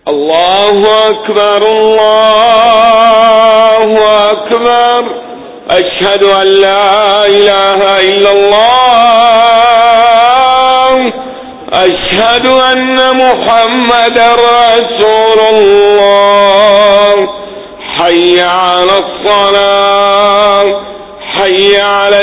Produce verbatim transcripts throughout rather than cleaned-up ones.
الله أكبر الله أكبر. أشهد أن لا إله إلا الله. أشهد أن محمدا رسول الله. حي على الصلاة حي على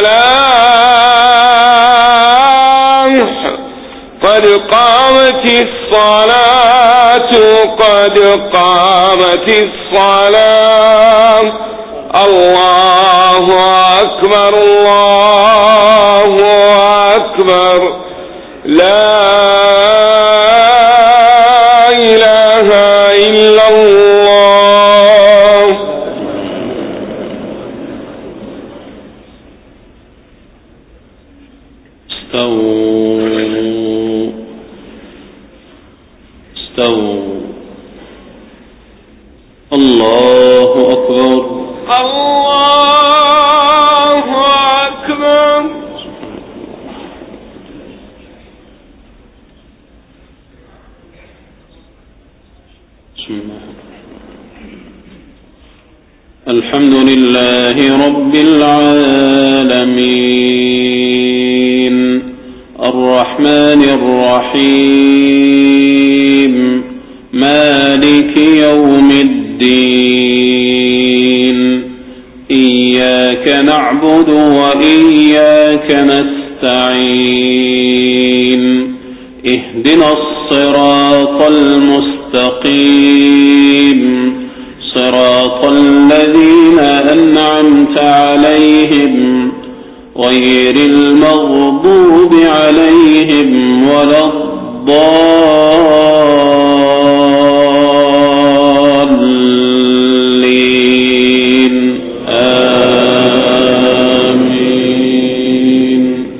الفلاح. قد قامت الصلاة قد قامت الصلاة. الله أكبر الله أكبر. لا إله إلا الله. استووا استووا. الله أكبر الله أكبر. الحمد لله رب العالمين الرحمن الرحيم مالك يوم الدين. إياك نعبد وإياك نستعين. اهدنا الصراط المستقيم صراط الذين أنعمت عليهم غير المغضوب عليهم ولا الضالين. آمين.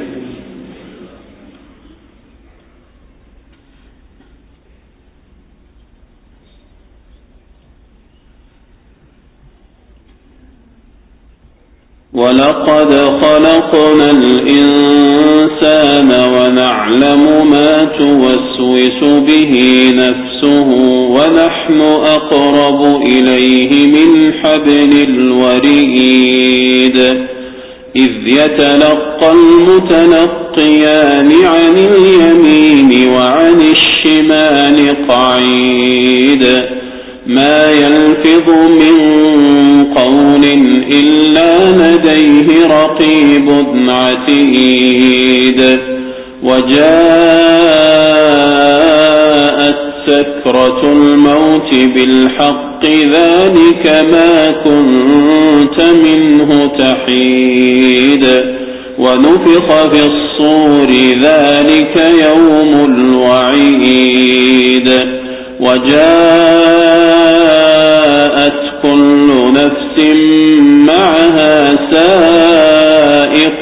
ولقد خلقنا الإنسان ونعلم ما توسوس به نفسه ونحن أقرب إليه من حبل الوريد. إذ يتلقى المتلقيان عن اليمين وعن الشمال قعيد. ما يلفظ من قول إلا لديه رقيب عتيد. وجاءت سكرة الموت بالحق ذلك ما كنت منه تحيد. ونفخ في الصور ذلك يوم الوعيد. وجاءت كل نفس معها سائق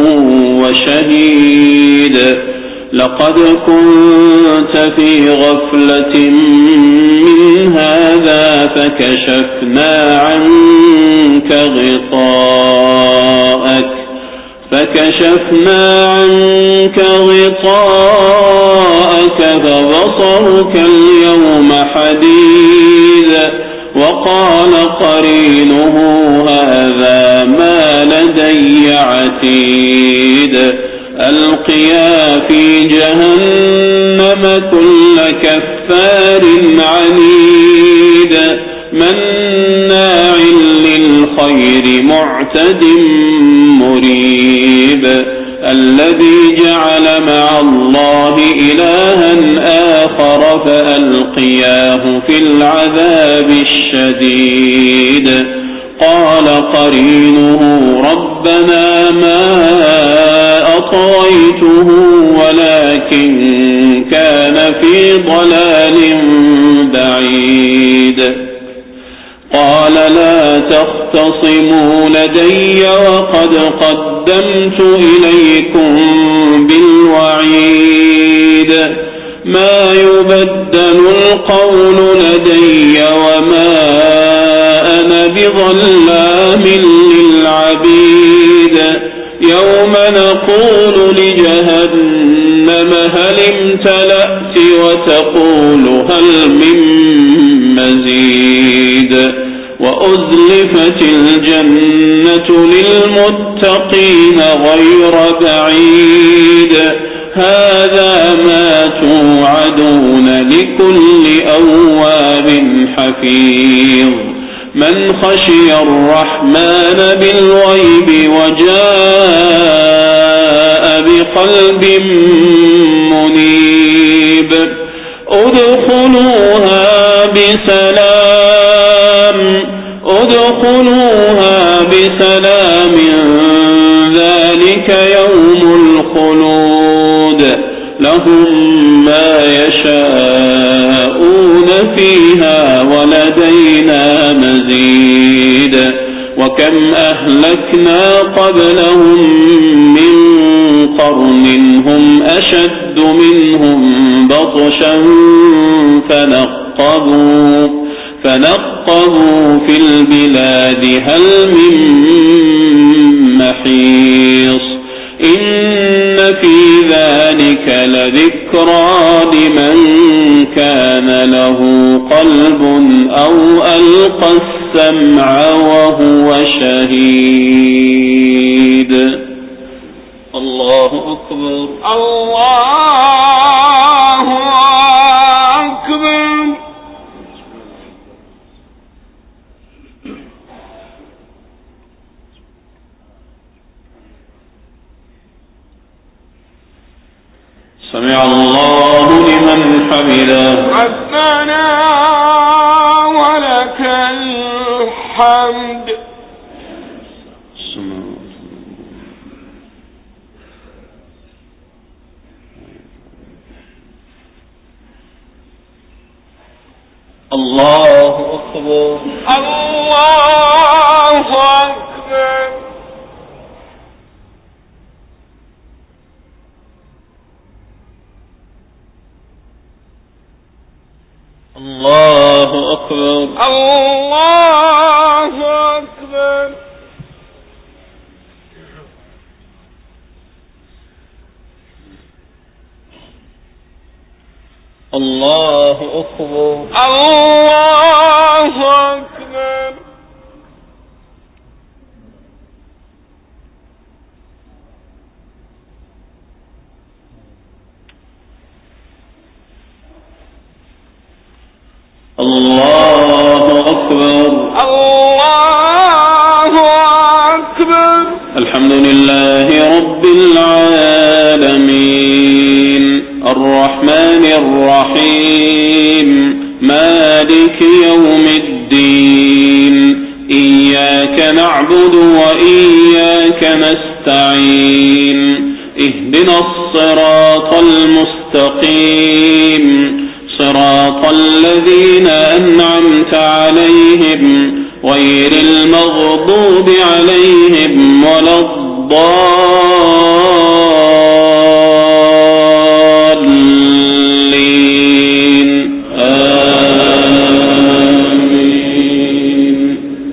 وشهيد. لقد كنت في غفلة من هذا فكشفنا عنك غطاءك فكشفنا عنك غطاءك فبصرك اليوم حديد. وقال قرينه هذا ما لدي عتيد. ألقيا في جهنم كل كفار عنيد مناع للخير معتد مريب. الذي جعل مع الله إلها آخر فألقياه في العذاب الشديد. قال قرينه ربنا ما أطغيته ولكن كان في ضلال بعيد. قال لا تختصموا لدي وقد قدمت إليكم بالوعيد. ما يبدل القول لدي وما أنا بظلام للعبيد. يوم نقول لجهنم هل امتلأت وتقول هل من مزيد وأزلفت الجنة للمتقين غير بعيد هذا ما توعدون لكل أواب حفيظ من خشي الرحمن بالغيب وجاء بقلب منيب ادخلوها بسلام ادخلوها بسلام ذلك يوم الخلود لهم ما يشاءون فيها ولدينا مزيد وكم أهلكنا قبلهم من قرن هم أشد منهم بطشا فنقبوا فنقبوا في البلاد هل من محيص إن في ذلك لذكرى لمن كان له قلب أو ألقى السمع وهو شهيد الله أكبر الله أكبر سمع الله لمن حمده ربنا ولك الحمد الله أكبر الله أكبر الله أكبر الله أكبر الله أكبر الله أكبر الله أكبر الله أكبر الحمد لله رب العالمين الرحمن الرحيم مالك يوم الدين إياك نعبد وإياك نستعين اهدنا الصراط المستقيم صراط الذين أنعمت عليهم غير المغضوب عليهم ولا الضالين آمين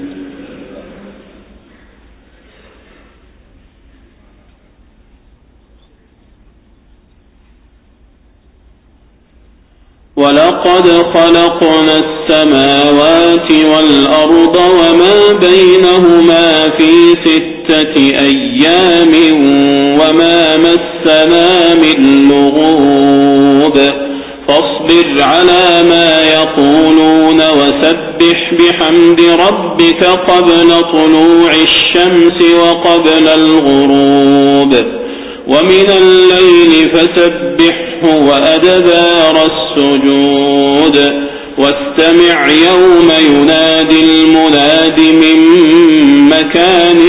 ولقد خلقنا السماوات والأرض وما بينهما في ستة أيام وما مسنا من لغوب فاصبر على ما يقولون وسبح بحمد ربك قبل طلوع الشمس وقبل الغروب ومن الليل فسبحه وأدبار السجود واستمع يوم ينادي المناد من مكان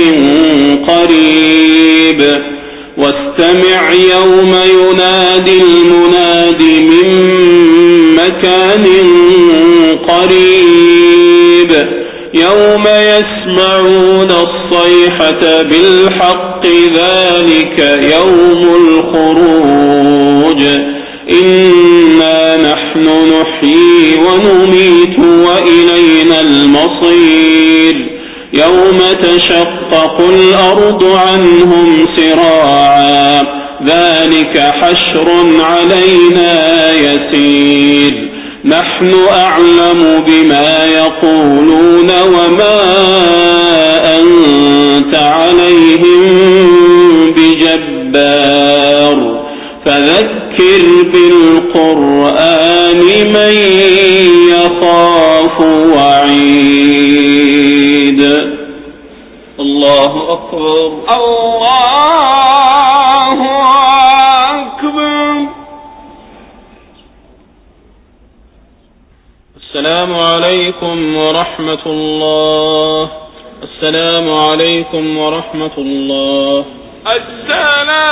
قريب واستمع يوم ينادي المناد من مكان قريب يوم يسمعون الصيحة بالحق ذلك يوم الخروج إنا نحن نحيي ونميت وإلينا المصير يوم تشقق الأرض عنهم سراعا ذلك حشر علينا يسير نحن أعلم بما يقولون وما أنت عليهم بجبار فذكر بالقرآن من يخاف وعيد. الله أكبر. الله أكبر. السلام عليكم ورحمة الله. السلام عليكم ورحمة الله. السلام